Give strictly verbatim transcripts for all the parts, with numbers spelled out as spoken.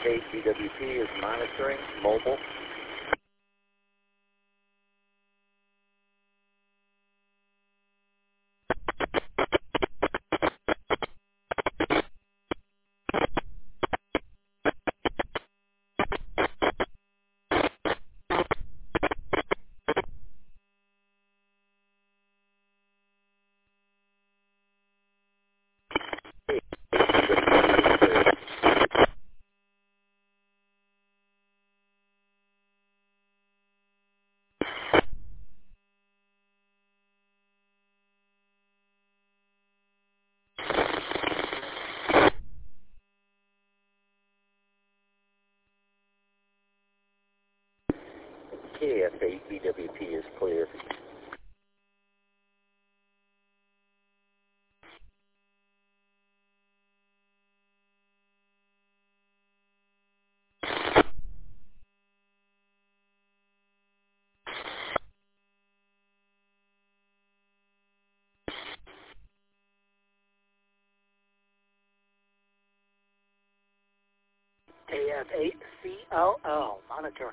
eight B W P is monitoring, mobile. K F eight B W P is clear. K F eight C L L, monitoring.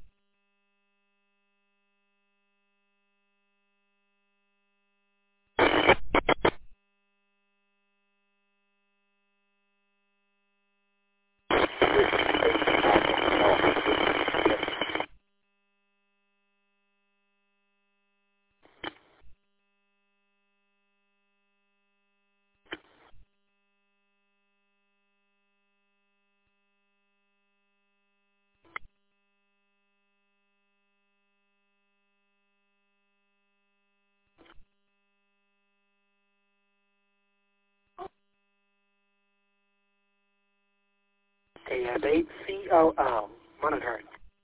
K F eight C L L, monitoring.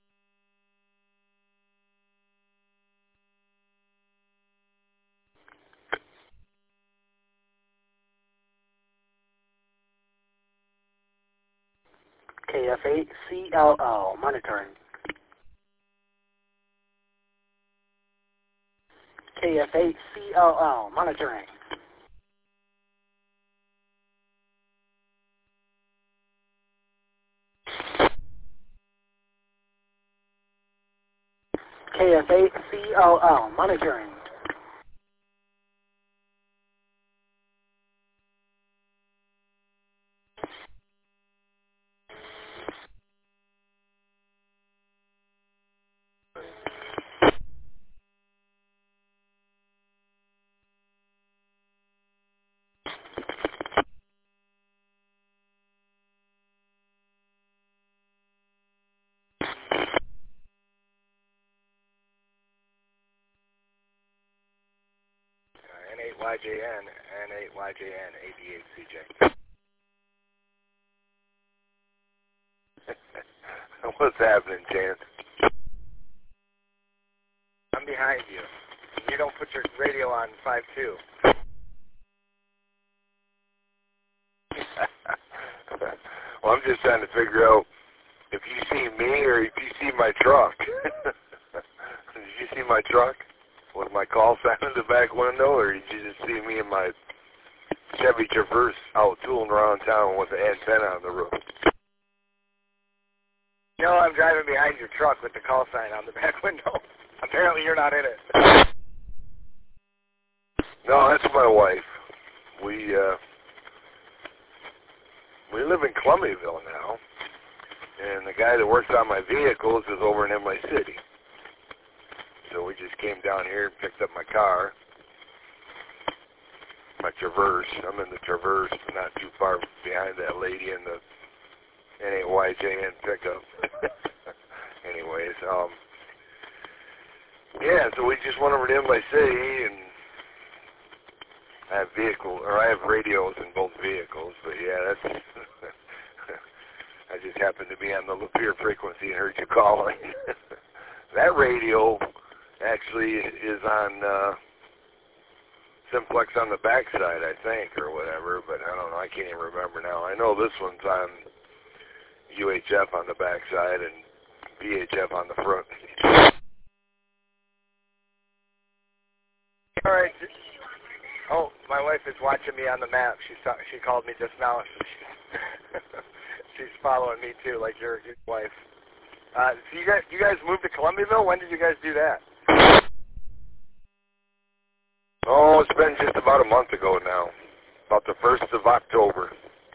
K F eight C L L, monitoring. K F eight C L L, monitoring. K F eight C L L, monitoring. N eight Y J N, N eight Y J N, A D eight C J. What's happening, Chance? I'm behind you. You don't put your radio on five two. Well, I'm just trying to figure out if you see me or if you see my truck. Did you see my truck with my call sign in the back window, or did you just see me in my Chevy Traverse out tooling around town with the antenna on the roof? No, I'm driving behind your truck with the call sign on the back window. Apparently you're not in it. No, that's my wife. We, uh, we live in Columbiaville now, and the guy that works on my vehicles is over in M I City. So we just came down here and picked up my car, my Traverse. I'm in the Traverse, not too far behind that lady in the N eight Y J N pickup. Anyways, um, yeah, so we just went over to M I City, and I have vehicle, or I have radios in both vehicles, but yeah, that's, I just happened to be on the Lapeer frequency and heard you calling. That radio actually is on uh, Simplex on the backside, I think, or whatever, but I don't know, I can't even remember now. I know this one's on U H F on the backside and V H F on the front. All right. Oh, my wife is watching me on the map. She saw, she called me just now. she's following me too, like your your wife. Uh, so you guys, you guys moved to Columbiaville. When did you guys do that? Oh, it's been just about a month ago now. About the first of October.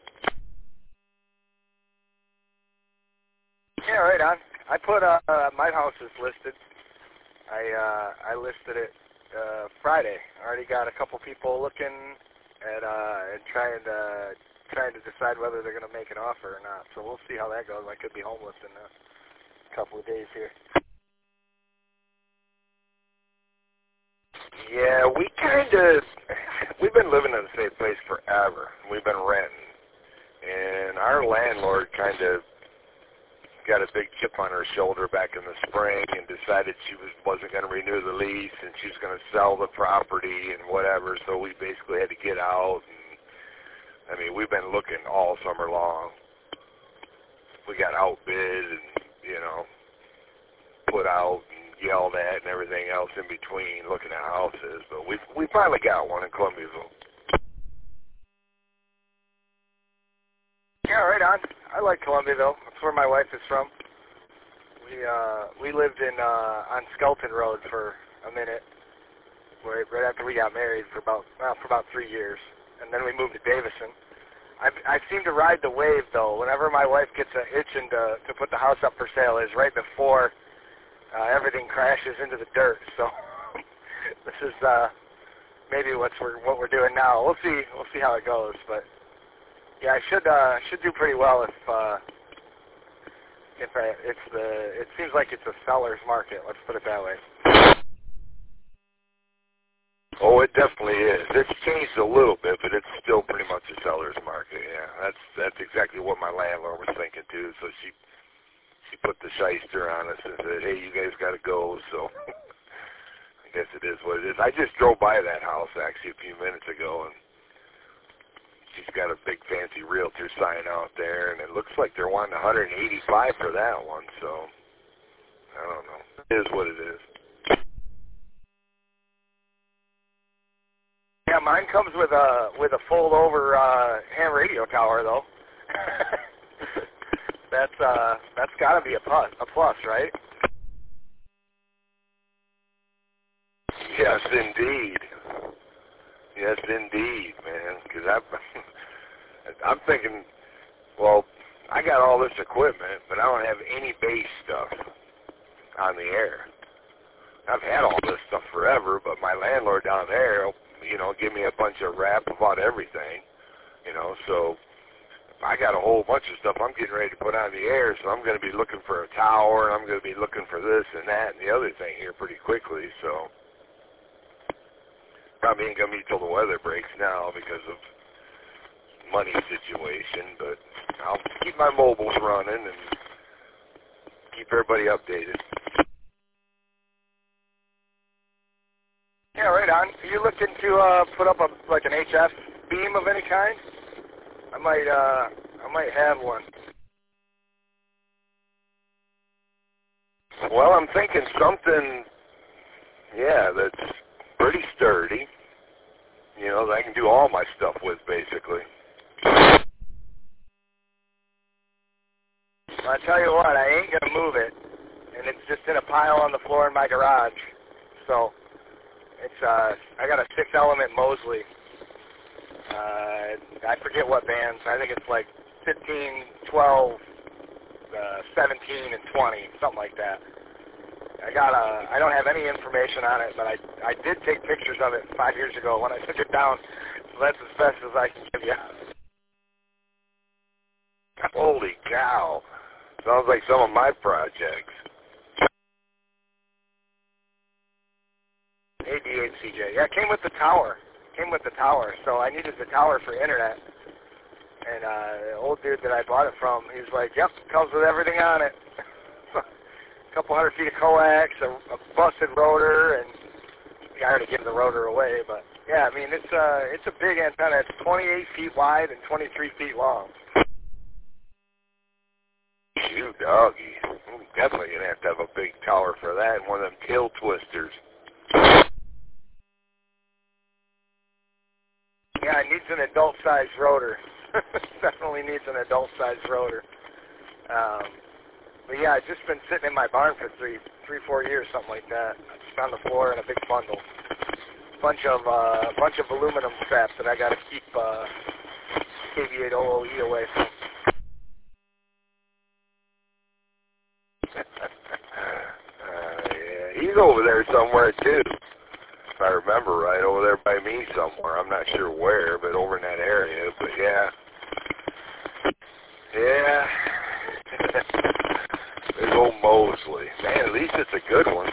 Yeah, right on. I put uh, uh my house is listed. I uh I listed it uh Friday. I already got a couple people looking at uh and trying to trying to decide whether they're gonna make an offer or not. So we'll see how that goes. I could be homeless in a couple of days here. Yeah, we kind of, we've been living in the same place forever. We've been renting. And our landlord kind of got a big chip on her shoulder back in the spring and decided she was, wasn't going to renew the lease and she was going to sell the property and whatever. So we basically had to get out. And, I mean, we've been looking all summer long. We got outbid and, you know, put out and yelled at and everything else in between looking at houses. But we we finally got one in Columbiaville. Yeah, right on. I like Columbiaville. That's where my wife is from. We uh we lived in uh on Skelton Road for a minute, right, right after we got married for about well, for about three years, and then we moved to Davison. I I seem to ride the wave though. Whenever my wife gets an itching to to put the house up for sale, is right before uh, everything crashes into the dirt. So this is uh maybe what's we're what we're doing now. We'll see we'll see how it goes, but. Yeah, I should uh, should do pretty well if uh, if I, it's the. It seems like it's a seller's market. Let's put it that way. Oh, it definitely is. It's changed a little bit, but it's still pretty much a seller's market. Yeah, that's that's exactly what my landlord was thinking too. So she she put the shyster on us and said, "Hey, you guys got to go." So I guess it is what it is. I just drove by that house actually a few minutes ago and. She's got a big fancy realtor sign out there, and it looks like they're wanting one hundred eighty-five for that one. So I don't know. It is what it is. Yeah, mine comes with a with a fold over uh, ham radio tower though. that's uh that's got to be a plus, a plus, right? Yes, indeed. Yes, indeed, man. Because I'm, I'm thinking, well, I got all this equipment, but I don't have any bass stuff on the air. I've had all this stuff forever, but my landlord down there, you know, give me a bunch of rap about everything, you know. So I got a whole bunch of stuff I'm getting ready to put on the air, so I'm going to be looking for a tower, and I'm going to be looking for this and that and the other thing here pretty quickly, so. Probably ain't going to be till the weather breaks now because of money situation, but I'll keep my mobiles running and keep everybody updated. Yeah, right on. Are you looking to uh, put up a like an H F beam of any kind? I might uh, I might have one. Well, I'm thinking something, yeah, that's pretty sturdy, you know, that I can do all my stuff with, basically. Well, I tell you what, I ain't going to move it, and it's just in a pile on the floor in my garage. So, it's, uh, I got a six-element Mosley. Uh, I forget what bands. I think it's like fifteen, twelve, uh, seventeen, and twenty, something like that. I got a, I don't have any information on it, but I I did take pictures of it five years ago when I took it down, so that's as best as I can give you. Holy cow. Sounds like some of my projects. A D H C J. Yeah, it came with the tower. It came with the tower, so I needed the tower for internet. And uh, the old dude that I bought it from, he was like, yep, it comes with everything on it. A couple hundred feet of coax, a, a busted rotor, and I already gave the rotor away, but yeah, I mean, it's uh, it's a big antenna. It's twenty-eight feet wide and twenty-three feet long. Shoot, doggy. I'm definitely going to have to have a big tower for that and one of them tail twisters. Yeah, it needs an adult-sized rotor. Definitely needs an adult-sized rotor. Um, but yeah, I've just been sitting in my barn for three, three, four years, something like that. Just on the floor in a big bundle. Bunch of, uh, bunch of aluminum straps that I got to keep uh, K V eight O O E away from. uh, yeah, he's over there somewhere too. If I remember right, over there by me somewhere. I'm not sure where, but over in that area. But yeah, yeah. Big old Mosley. Man, at least it's a good one.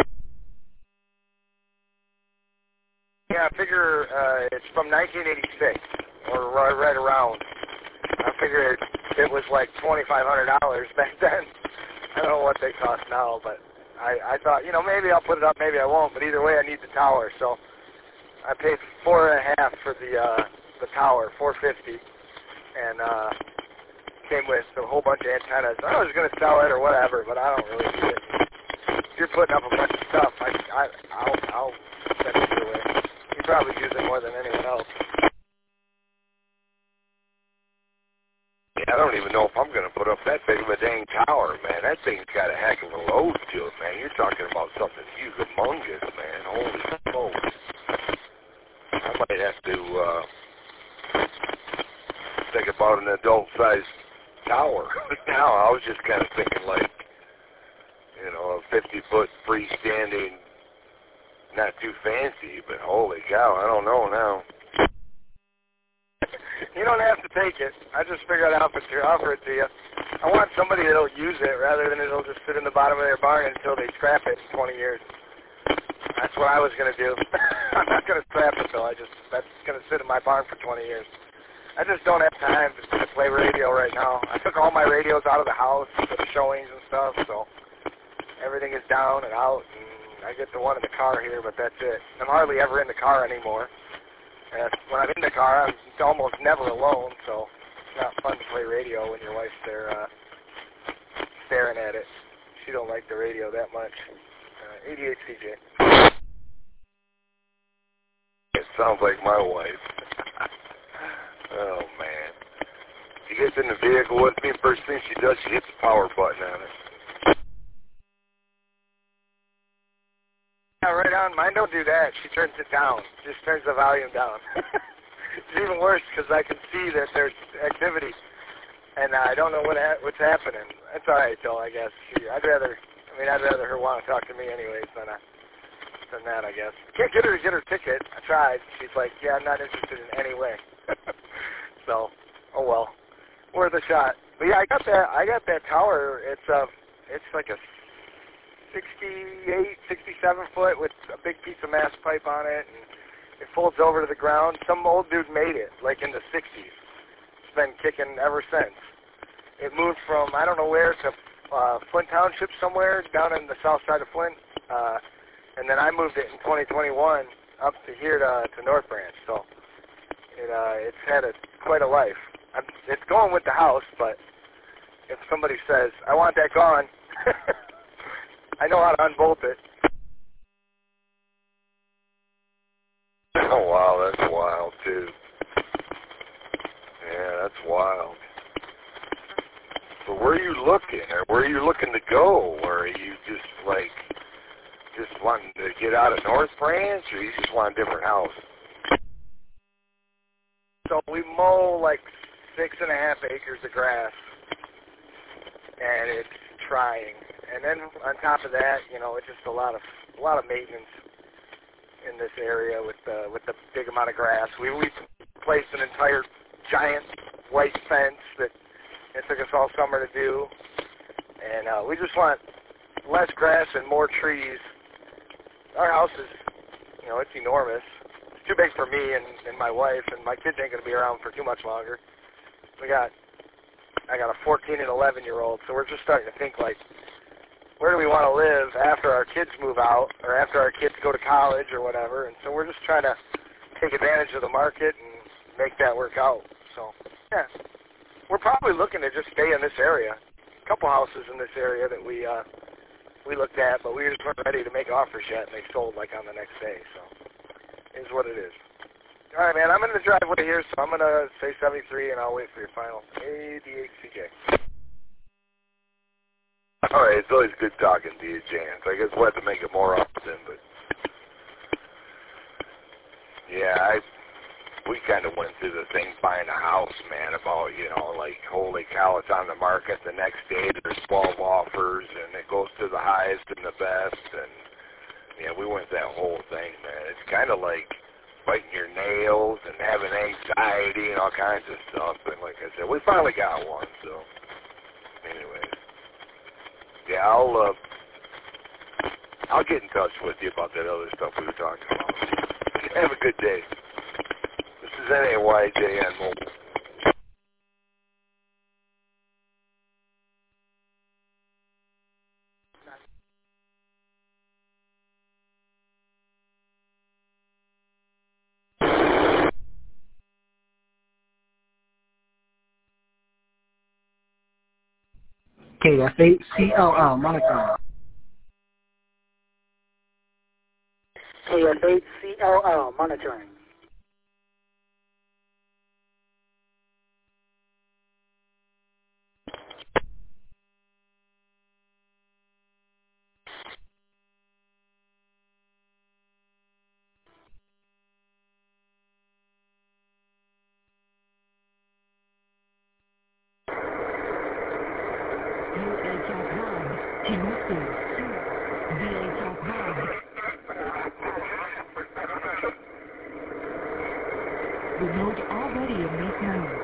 Yeah, I figure uh, it's from nineteen eighty-six, or right, right around. I figured it was like twenty-five hundred dollars back then. I don't know what they cost now, but I, I thought, you know, maybe I'll put it up, maybe I won't. But either way, I need the tower, so I paid four and a half for the uh, the tower, four fifty, and uh, came with a whole bunch of antennas. I was going to sell it or whatever, but I don't really need it. If you're putting up a bunch of stuff, I, I, I'll, I'll send it your way. You probably use it more than anyone else. Yeah, I don't even know if I'm going to put up that big of a dang tower, man. That thing's got a heck of a load to it, man. You're talking about something humongous, man. Holy smokes. I might have to uh, think about an adult-sized tower. Now, I was just kind of thinking like, you know, a fifty-foot freestanding, not too fancy, but holy cow, I don't know now. You don't have to take it. I just figured I'd offer it to, offer it to you. I want somebody that'll use it rather than it'll just sit in the bottom of their barn until they scrap it in twenty years. That's what I was going to do. I'm not going to scrap it, though. I just, that's going to sit in my barn for twenty years. I just don't have time to, to play radio right now. I took all my radios out of the house for the showings and stuff, so everything is down and out, and I get the one in the car here, but that's it. I'm hardly ever in the car anymore. And when I'm in the car, I'm almost never alone, so it's not fun to play radio when your wife's there uh, staring at it. She don't like the radio that much. Uh, eighty-eight C J. It sounds like my wife. Oh, man. She gets in the vehicle with me, first thing she does, she hits the power button on it. Yeah, right on. Mine don't do that. She turns it down. Just turns the volume down. It's even worse because I can see that there's activity, and I don't know what ha- what's happening. It's all right, though, I guess. She, I'd rather, I mean, I'd rather her want to talk to me anyways than, uh, than that, I guess. Can't get her to get her ticket. I tried. She's like, yeah, I'm not interested in any way. So, oh well, worth a shot. But yeah, I got that. I got that tower. It's uh, it's like a sixty-eight, sixty-seven foot with a big piece of mass pipe on it, and it folds over to the ground. Some old dude made it, like in the sixties. It's been kicking ever since. It moved from I don't know where to uh, Flint Township somewhere down in the south side of Flint, uh, and then I moved it in twenty twenty-one up to here to, to North Branch. So it uh, it's had a quite a life. I'm, it's going with the house, but if somebody says I want that gone. I know how to unbolt it. Oh, wow, that's wild, too. Yeah, that's wild. So where are you looking, or where are you looking to go? Or are you just, like, just wanting to get out of North Branch, or you just want a different house? So we mow, like, six and a half acres of grass, and it's trying. And then on top of that, you know, it's just a lot of a lot of maintenance in this area with the with the big amount of grass. We we placed an entire giant white fence that it took us all summer to do, and uh, we just want less grass and more trees. Our house is, you know, it's enormous. It's too big for me and, and my wife, and my kids ain't gonna be around for too much longer. We got I got a fourteen and eleven year old, so we're just starting to think like, where do we want to live after our kids move out or after our kids go to college or whatever? And so we're just trying to take advantage of the market and make that work out. So, yeah, we're probably looking to just stay in this area. A couple houses in this area that we uh, we looked at, but we just weren't ready to make offers yet, and they sold like on the next day. So, it is what it is. All right, man. I'm in the driveway here, so I'm going to say seventy-three, and I'll wait for your final. A D H C J. All right, it's always good talking to you, Jans. I guess we'll have to make it more often, but yeah, I we kind of went through the thing buying a house, man, about, you know, like, holy cow, it's on the market. The next day there's twelve offers, and it goes to the highest and the best, and yeah, we went that whole thing, man. It's kind of like biting your nails and having anxiety and all kinds of stuff, but like I said, we finally got one, so anyways. Yeah, I'll uh, I'll get in touch with you about that other stuff we were talking about. Have a good day. This is N A Y J N Mobile. K F eight C L L monitoring. K F eight C L L monitoring. Remote already in this mode.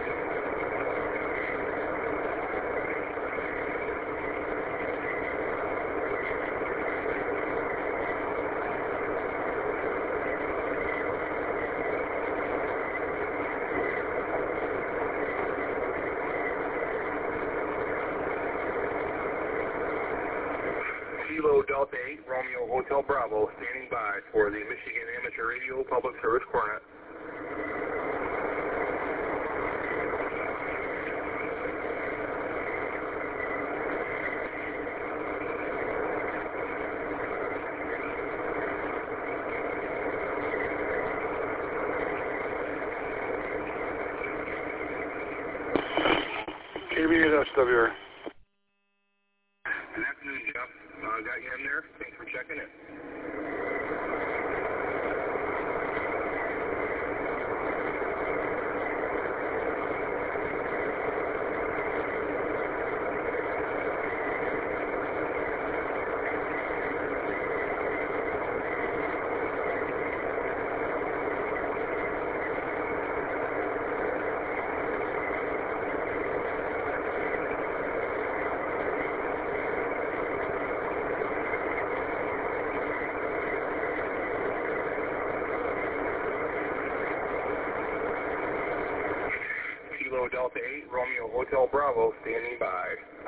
Kilo Delta eight, Romeo Hotel Bravo, standing by for the Michigan Amateur Radio Public Service Coronet. K B eight S W R. Good afternoon, Jeff. Uh, got you in there. Thanks for checking in. Kilo Delta eight, Romeo Hotel Bravo, standing by.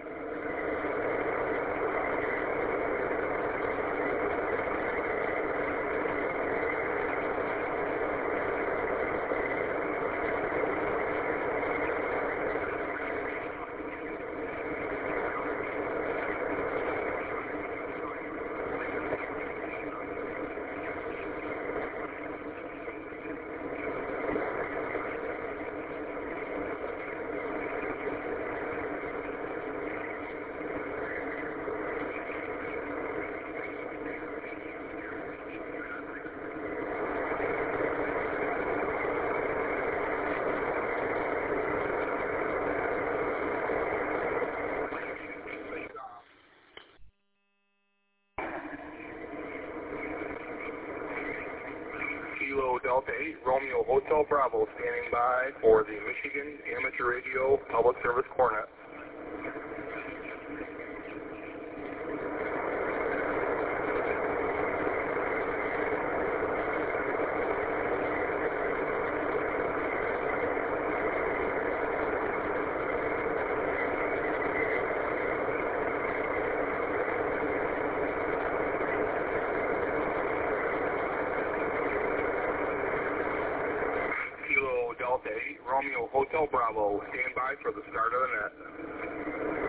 Kilo Delta eight, Romeo Hotel Bravo, standing by for the Michigan Amateur Radio Public Service Coronet. Kilo Delta eight, Romeo Hotel Bravo, stand by for the start of the net.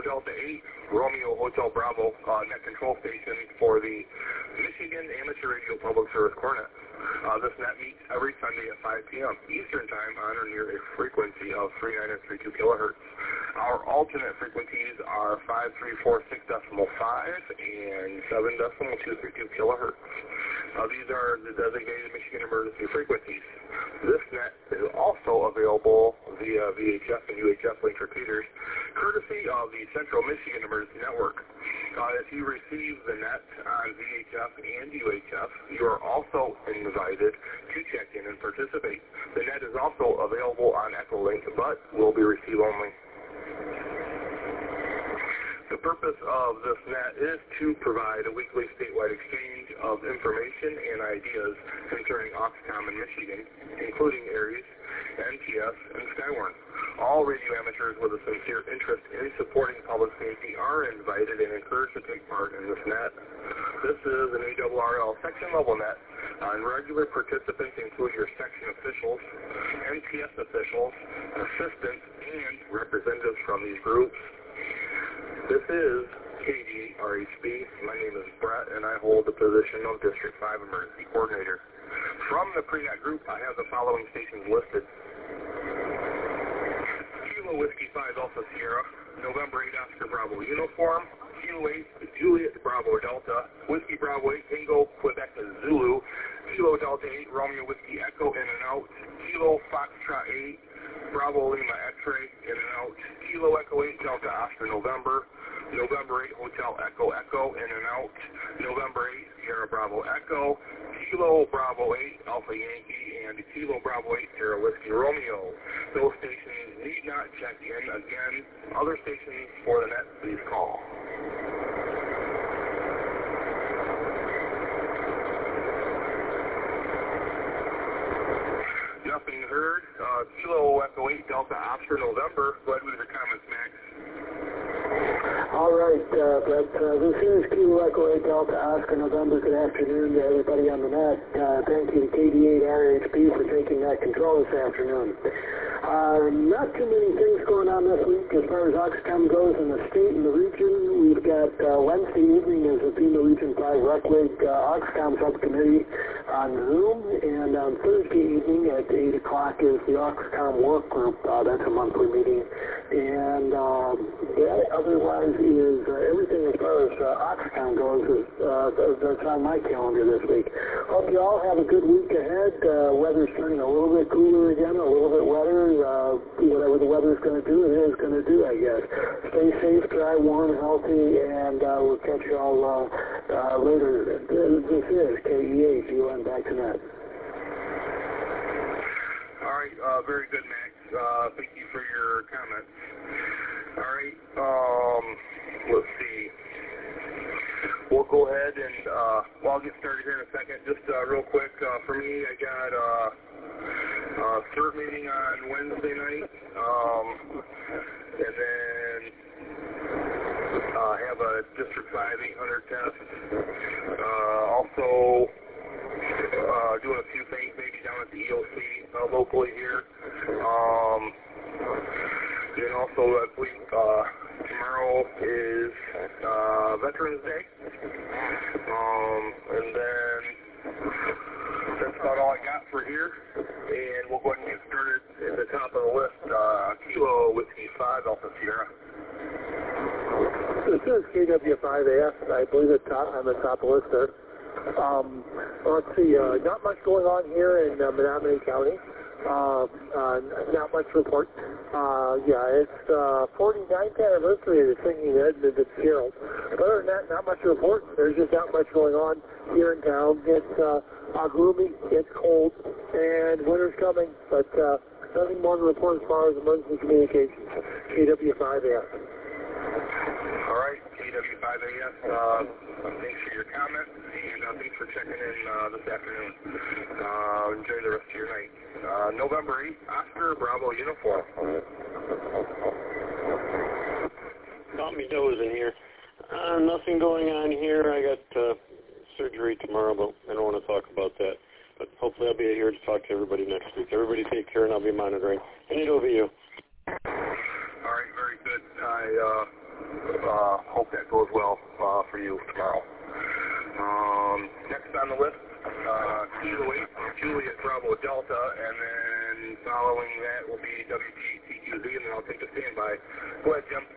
Delta eight, Romeo Hotel Bravo, uh, net control station for the Michigan Amateur Radio Public Service Cornet. Uh, this net meets every Sunday at five p m Eastern Time on or near a frequency of three nine and three two kilohertz. Our alternate frequencies are five three four six point five and seven point two three two kilohertz. Uh, these are the designated Michigan emergency frequencies. This net is also available via V H F and U H F link repeaters, courtesy of the Central Michigan Emergency Network. Uh, if you receive the net on V H F and U H F, you are also invited to check in and participate. The net is also available on Echolink, but will be receive only. The purpose of this net is to provide a weekly statewide exchange of information and ideas concerning Oxcom in Michigan, including Aries, N T S, and Skywarn. All radio amateurs with a sincere interest in supporting public safety are invited and encouraged to take part in this net. This is an A R R L section level net, and regular participants include your section officials, N T S officials, assistants, and representatives from these groups. This is K D eight R H B. My name is Brett, and I hold the position of District five Emergency Coordinator. From the pre-net group, I have the following stations listed. Kilo Whiskey five Alpha Sierra, November eight Oscar Bravo Uniform, Kilo eight Juliet Bravo Delta, Whiskey Bravo eight Tango Quebec Zulu, Kilo Delta eight Romeo Whiskey Echo in and out, Kilo Foxtrot eight Bravo Lima X-Ray in and out, Kilo Echo eight Delta Oscar November, November eight Hotel Echo Echo in and out, November eight Sierra Bravo Echo, Kilo Bravo eight Alpha Yankee, and Kilo Bravo eight Sierra Whiskey Romeo. Those stations need not check in. Again, other stations for the net, please call. Nothing heard. Uh, Kilo Echo eight Delta Oscar November. Go ahead with your comments, Max. All right, uh, Brett, uh, this is Kilo Echo eight Delta Oscar November. Good afternoon to everybody on the net. Uh, thank you to K D eight R H B for taking that control this afternoon. Uh, not too many things going on this week as far as Oxcom goes in the state and the region. We've got uh, Wednesday evening is the FEMA Region five Rec League uh, Oxcom subcommittee on Zoom, and on Thursday evening at eight o'clock is the Oxcom work group. Uh, that's a monthly meeting. And um, that otherwise is uh, everything as far as uh, Oxcom goes is, uh, that's on my calendar this week. Hope you all have a good week ahead. Uh, weather's turning a little bit cooler again, a little bit wetter. Uh, whatever the weather's going to do, it is going to do, I guess. Stay safe, dry, warm, healthy, and uh, we'll catch you all uh, uh, later. This is K E eight, U N back to net. All right, uh, very good, Max. Uh, thank you for your comments. All right, um, let's see. We'll go ahead and, uh, well, I'll get started here in a second. Just uh, real quick, uh, for me, I got uh, uh, third meeting on Wednesday night, um, and then uh, have a District five eight hundred test. Uh, also, uh, doing a few things maybe down at the E O C uh, locally here. Um, and also, I believe uh, tomorrow is uh, Veterans Day. Um, and then that's about all I got for here. And we'll go ahead and get started at the top of the list. Uh, Kilo Whiskey five Alpha Sierra. This is K W five A F. I believe it's top, on the top of the list there. Um, let's see, uh, not much going on here in uh, Menominee County. Uh, uh, not much report. Uh, yeah, it's uh, forty-ninth anniversary of the Singing Edmund Fitzgerald. But other than that, not much report. There's just not much going on here in town. It's uh, uh, gloomy, it's cold, and winter's coming, but uh, nothing more to report as far as emergency communications. K W five A F. All right, K W five A F, uh, thanks for your comments, and uh, thanks for checking in uh, this afternoon. Uh, enjoy the rest of your night. Uh, November eighth, Oscar Bravo Uniform. Tommy Doe is in here. Uh, nothing going on here. I got uh, surgery tomorrow, but I don't want to talk about that. But hopefully I'll be here to talk to everybody next week. Everybody take care, and I'll be monitoring. And it over you. All right, very good. I uh, Uh, hope that goes well uh, for you tomorrow. Um, next on the list, uh, Kilo eight, Juliet Bravo Delta, and then following that will be W T C Q Z, and then I'll take a standby. Go ahead, Jim.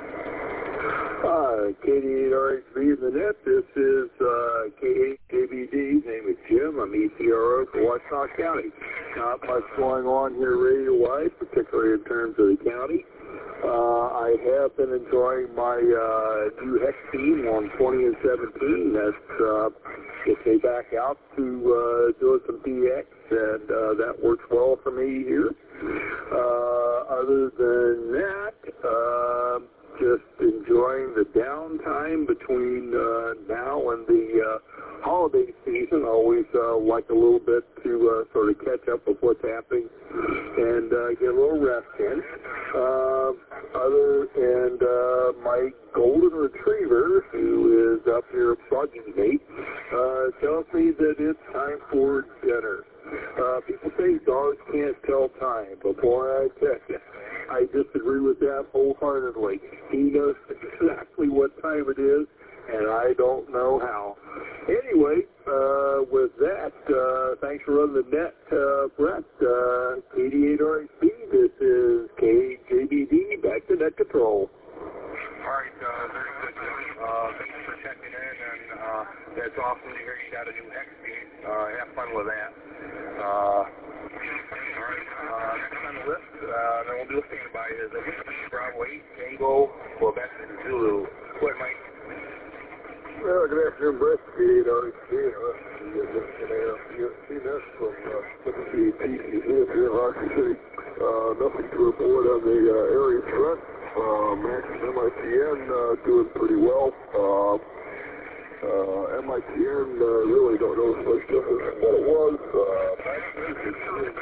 Hi, K D eight R H B in the net. This is uh, K eight J B D. His name is Jim. I'm E C R O for Washtenaw County. Not much going on here radio-wise, particularly in terms of the county. Uh, I have been enjoying my uh, new hex team on twenty and seventeen. That's uh, gets me back out to uh, doing some D X, and uh, that works well for me here. Uh, other than that, uh, just enjoying the downtime between uh, now and the uh, holiday season. Always uh, like a little bit to uh, sort of catch up with what's happening and uh, get a little rest in. Uh, other and uh, my golden retriever, who is up here bugging me, uh, tells me that it's time for dinner. Uh, people say dogs can't tell time, but boy, I tell you, I disagree with that wholeheartedly. He knows exactly what time it is, and I don't know how. Anyway, uh, with that, uh, thanks for running the net, uh, Brett. Uh, K D eight R H B, this is K J B D, back to net control. All right, uh, very good, Jimmy. Uh, thanks for checking in, and uh, that's awesome to hear you got a new X team. Uh, have fun with that. Uh, all right, uh, next on the list, uh, then we'll do a standby, is a Bravo eight, Tango, Quebec, and Zulu. Go ahead, Mike. Well, good afternoon, Brett. K eight R H B. You've seen this from W T C Z here in Rocky City. Uh, nothing to report on the uh, area front. Uh, Max and M I T N uh, doing pretty well. Uh, uh, M I T N uh, really don't know as much difference from what it was. Uh, Max is doing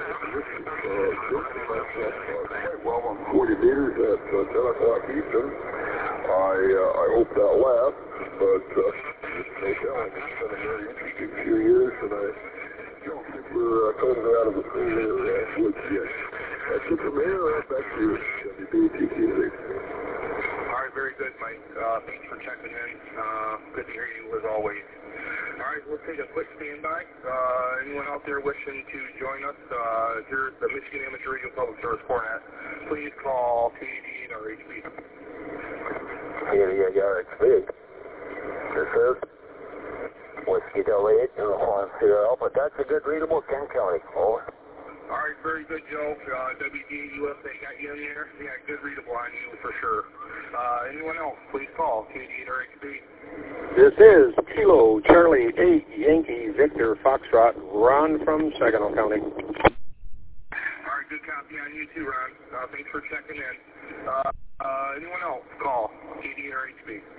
quite well on forty meters at uh, ten o'clock Eastern. I uh, I hope that lasts, but uh, no telling. It's been a very interesting few years, and I don't think we're uh, coming out of the clear uh, woods yet. That's it from here. Uh, back to you, W T C Z. All right, very good, Mike. Uh, thanks for checking in. Uh, good to hear you as always. All right, we'll take a quick standby. Uh, anyone out there wishing to join us uh, here at the Michigan Amateur Radio Public Service Format, please call K D eight R H B. K D eight R H B. This is Whiskey Delta eight, Uniform Sierra Alpha. That's a good readable, Kent County. Over. All right, very good, Joe. Uh, W D A U S A got you in there. Yeah, good readable on you for sure. Uh, anyone else, please call K D eight R H B. This is Kilo Charlie eight Yankee Victor Foxtrot, Ron from Saginaw County. All right, good copy on you too, Ron. Uh, thanks for checking in. Uh, uh, anyone else, call K D eight R H B.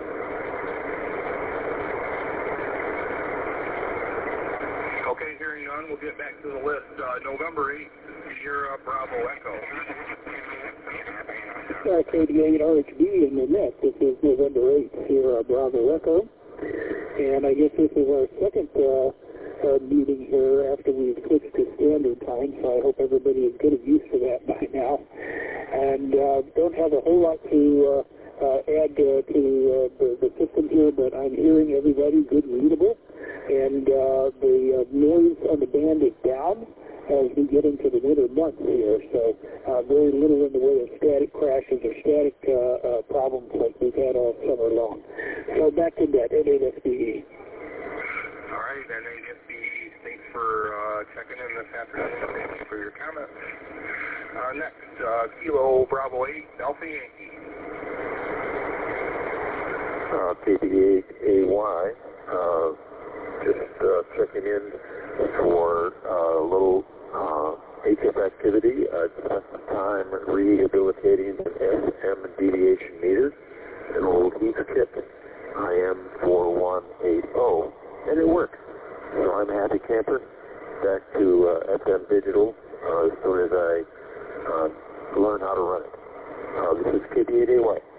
Okay, hearing none, we'll get back to the list. Uh, November eighth, Sierra Bravo Echo. Uh, K D eight R H B in the net. This is November eighth, Sierra Bravo Echo. And I guess this is our second uh, uh, meeting here after we've switched to standard time, so I hope everybody is getting used to that by now. And uh, don't have a whole lot to uh, uh, add uh, to uh, the, the system here, but I'm hearing everybody good readable. And uh, the uh, noise on the band is down as we get into the winter months here, so uh, very little in the way of static crashes or static uh, uh, problems like we've had all summer long. So back to that, N eight S B E. All right, N eight S B E, thanks for uh, checking in this afternoon. Thank you for your comments. Uh, next, uh, Kilo Bravo eight, Alpha Yankee. Uh, K D eight A Y. Uh, just uh, checking in for uh, a little uh, H F activity. Uh, spent some time rehabilitating an S M deviation meter, an old heat kit, I M four one eight zero, and it works. So I'm a happy camper. Back to uh, F M digital uh, as soon as I uh, learn how to run it. Uh, this is K D eight A Y.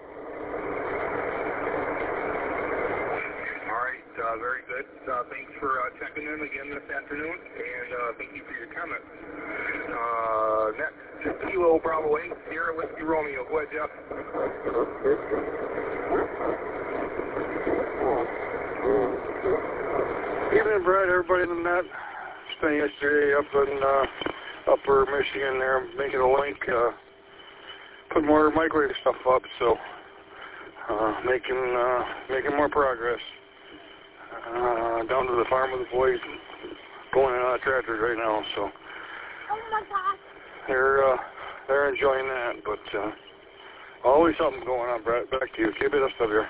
Uh, very good. Uh, thanks for uh, checking in again this afternoon, and uh, thank you for your comments. Uh, next, Kilo Bravo eight, Sierra Whiskey Romeo. Go ahead, Jeff. Evening, Brett. Everybody in the net. Spent yesterday up in uh, Upper Michigan there, making a link, uh, put more microwave stuff up, so uh, making uh, making more progress. Uh, down to the farm with the boys, going in on tractors right now, so they're uh, they're enjoying that. But uh, always something going on, Brett. Back to you. Keep it up, here.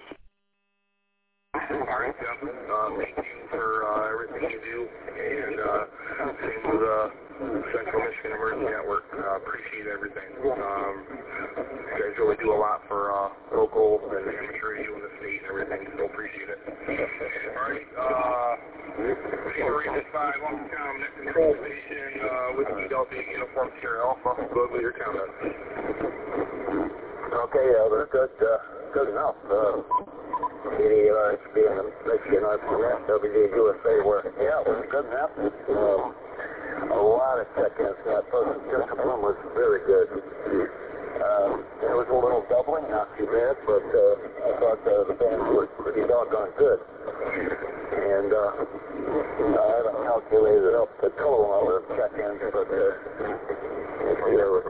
All right, Jeff. Uh, thank you for uh, everything you do, and uh, same with uh, Central Michigan Emergency Network. Uh, appreciate everything. Um, you guys really do a lot for uh, local and amateur radio in the state and everything, so appreciate it. All right, uh, Sierra five, Uncle Tom, net control station uh, with the Delta Uniform Sierra Alpha. Good with your comments. Okay, uh, that's good, uh, good enough. Uh, K D A R H B and the Michigan R P F, W D U S A were, yeah, it was good enough. Um, a lot of check-ins. That person, discipline was very good. Um, there was a little doubling, not too bad, but uh, I thought uh, the bands were pretty doggone good. And uh, I haven't calculated up the total number of check-ins, but uh, there was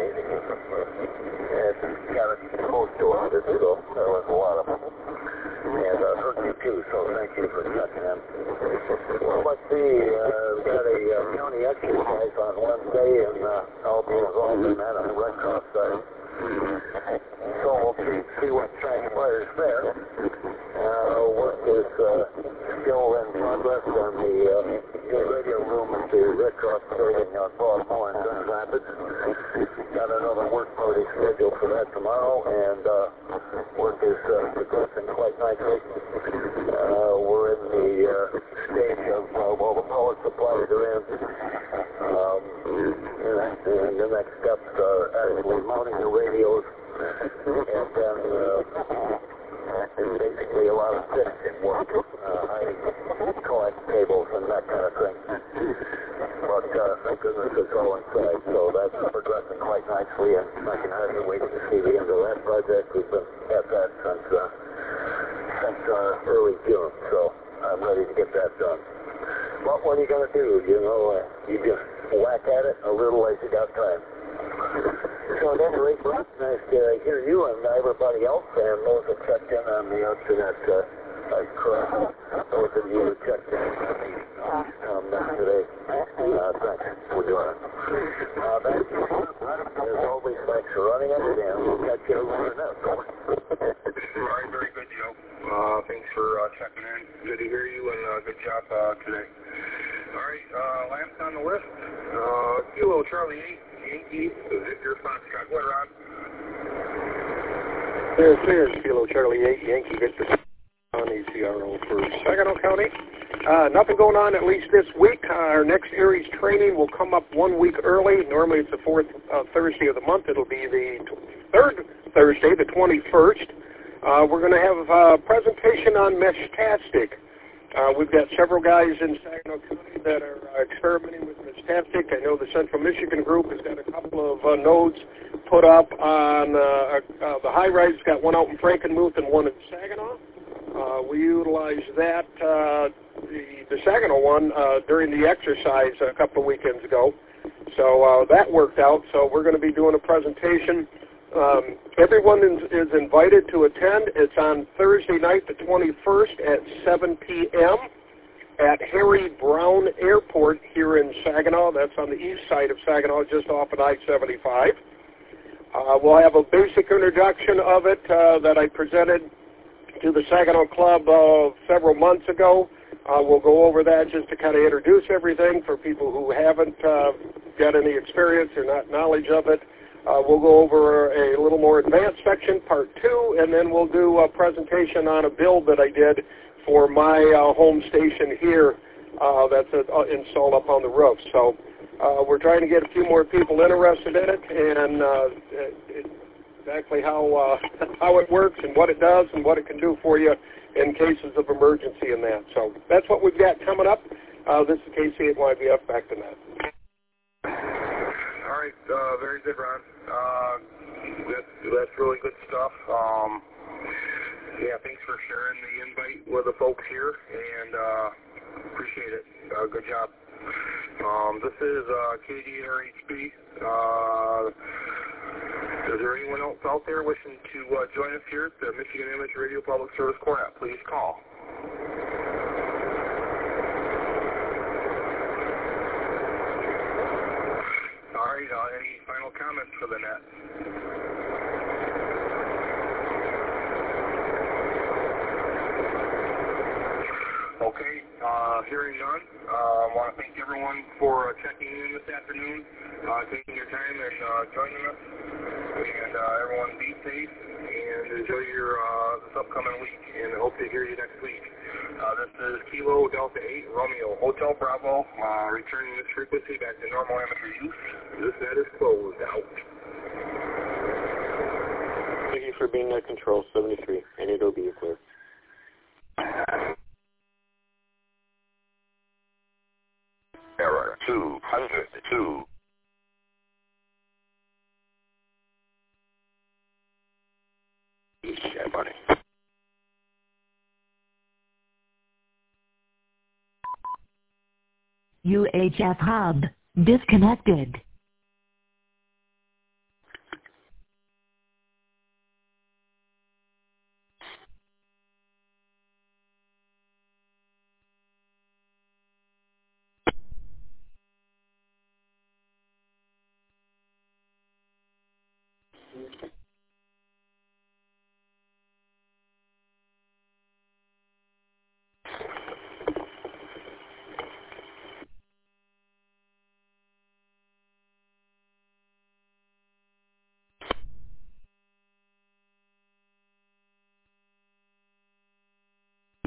it's got it close to one hundred, so there was a lot of them. And uh, heard you too, so thank you for checking in. Well, let's see, uh, we've got a uh, county exercise on Wednesday, and uh, I'll be involved in that on the Red Cross side. So we'll see, see what transpires there. Uh, work is uh, still in progress on the uh, new radio room at the Red Cross building on Baltimore and Grand Rapids. Got another work party scheduled for that tomorrow, and uh, work is uh, progressing quite nicely. Uh, we're in the uh, stage of uh, all the power supplies are in. Um, and, and the next steps are actually mounting the radios, and then uh, it's basically a lot of fixing work, uh, hiding collect cables and that kind of thing. But uh, thank goodness it's all inside, so that's progressing quite nicely, and I can hardly wait to see the end of that project. We've been at that since uh, since uh, early June, so I'm ready to get that done. But what are you going to do? You know, uh, you just whack at it a little as you got time. So at any rate, nice to hear you and everybody else, and those that checked in on the internet. Uh, I correct those of you who checked in on the um, today. Uh, thanks for doing it. Uh, thanks. As always, thanks for running it, and we'll catch you over the net. All right, very good, Joe. Uh, thanks for uh, checking in. Good to hear you, and uh, good job uh, today. All right, uh, last on the list, uh, Kilo Charlie eight, Yankee, Victor Foxtrot. What, Ron? There's, there's Kilo Charlie eight, Yankee Victor on A C R O for Saginaw County. Uh, nothing going on at least this week. Uh, our next Aries training will come up one week early. Normally it's the fourth uh, Thursday of the month. It'll be the third Thursday, the twenty-first. Uh, we're going to have a presentation on Meshtastic. Uh, we've got several guys in Saginaw County that are uh, experimenting with Meshtastic. I know the Central Michigan group has got a couple of uh, nodes put up on uh, uh, the high-rise. Got one out in Frankenmuth and one in Saginaw. Uh, we utilized that, uh, the, the Saginaw one, uh, during the exercise a couple of weekends ago. So uh, that worked out. So we're going to be doing a presentation. Um, everyone is, is invited to attend. It's on Thursday night, the twenty-first at seven p.m. at Harry Brown Airport here in Saginaw. That's on the east side of Saginaw, just off of I seventy-five. Uh, we'll have a basic introduction of it uh, that I presented to the Saginaw Club uh, several months ago. Uh, we'll go over that just to kind of introduce everything for people who haven't uh, got any experience or not knowledge of it. Uh, we'll go over a little more advanced section, part two, and then we'll do a presentation on a build that I did for my uh, home station here uh, that's uh, installed up on the roof. So uh, we're trying to get a few more people interested in it, and uh, it, exactly how uh, how it works and what it does and what it can do for you in cases of emergency and that. So that's what we've got coming up. Uh, this is K C eight Y B F, back to that. All right, uh, very good, Ron. Uh, that's, that's really good stuff. Um, yeah, thanks for sharing the invite with the folks here, and uh, appreciate it. Uh, good job. Um, this is uh, K D A R H B. Uh, is there anyone else out there wishing to uh, join us here at the Michigan Image Radio Public Service Cornet? Please call. All right, uh, any final comments for the net? Okay, uh, hearing none, I uh, want to thank everyone for uh, checking in this afternoon, uh, taking your time and uh, joining us, and uh, everyone be safe and enjoy your uh, this upcoming week, and I hope to hear you next week. Uh, this is Kilo Delta eight Romeo Hotel Bravo, uh, returning this frequency back to normal amateur use. This net is closed out. Thank you for being at Control seventy-three. Any Adobe, you're clear. Error two hundred two. Yeah, buddy. U H F hub disconnected.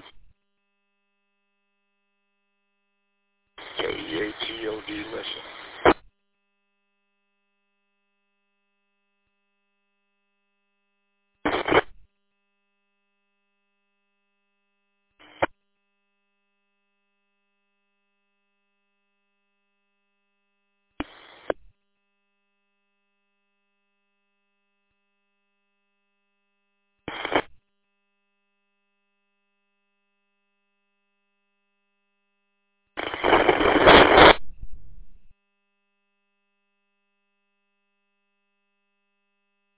K E A T O D, listen.